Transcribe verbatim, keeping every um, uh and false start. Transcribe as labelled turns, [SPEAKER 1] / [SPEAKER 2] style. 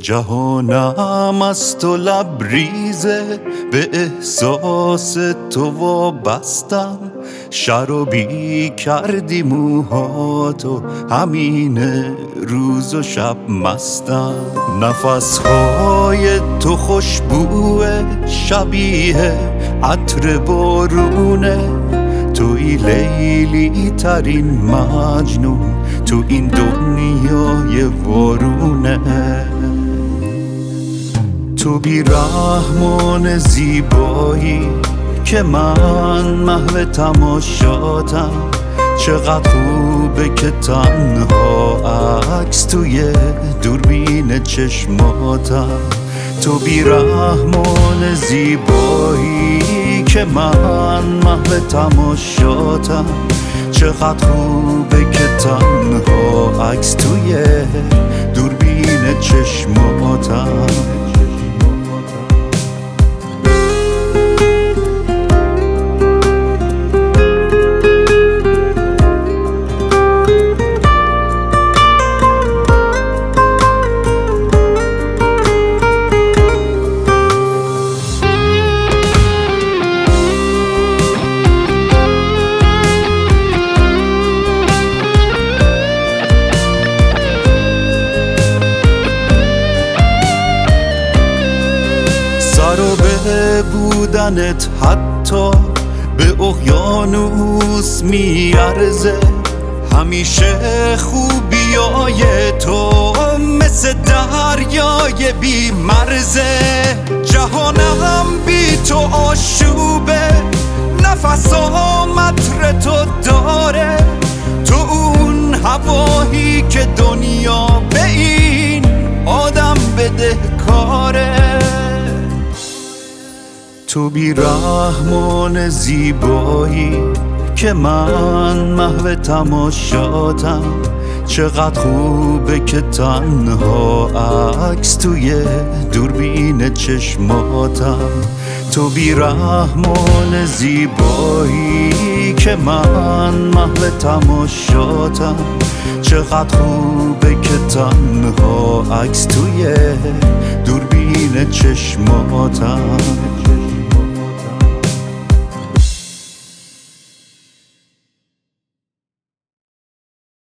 [SPEAKER 1] جهانم از تو لبریزه، به احساس تو وابستم. شرابی کردی موهاتو، همینه روز و شب مستم. نفسهای تو خوشبوه، شبیه عطر بارونه. توی لیلی ترین مجنون تو این دنیای وارونه. تو بیرحمان زیبایی که من محو تماشاتم. چقدر خوبه که تنها عکس توی دوربین چشماتم. تو بیرحمان زیبایی که من محو تماشاتم. چقدر خوبه که تنها عکس توی دوربین چشماتم. سر و به بودنت حتی به اقیانوس میارزه. همیشه خوبیای تو مثل دریای بی مرزه. جهانم بی تو آشوبه، نفسام عطر تو داره. تو اون هوایی که دنیا به این آدم بده کاره. تو بیرحمان زیبایی که من محو تماشاتم. چقدر خوبه که تنها عکس توی دوربین چشماتم. تو بیرحمان زیبایی که من محو تماشاتم. چقدر خوبه که تنها عکس توی دوربین چشماتم.